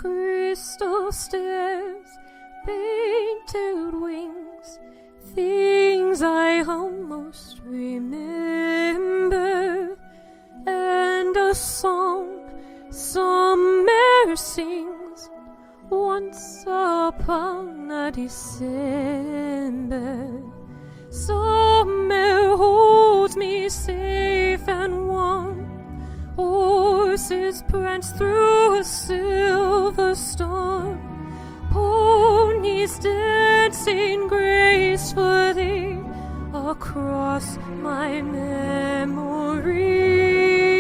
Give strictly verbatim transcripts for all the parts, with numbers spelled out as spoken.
crystal stairs, painted wings, things I almost remember, and a song summer sings once upon a December. Summer holds me safe and warm, horses prance through a silver storm, ponies dancing gracefully across my memory.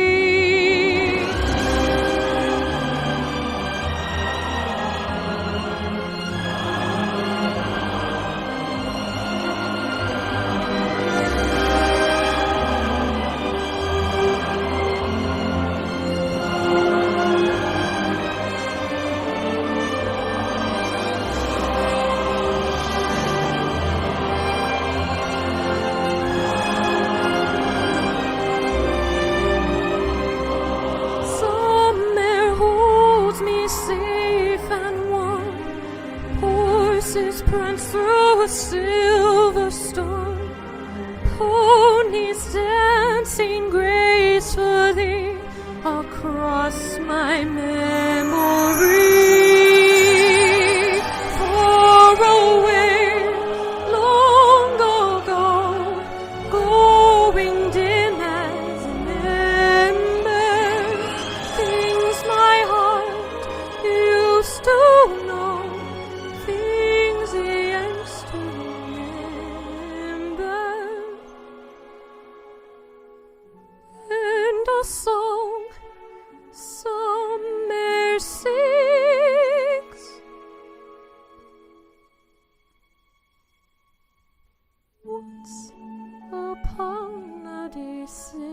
Safe and warm, horses prance through a silver storm, ponies dancing gracefully across my memory. Far away, long ago, going dim as an ember, things my heart used to know, things I used to remember, and a song summer sings once upon a December.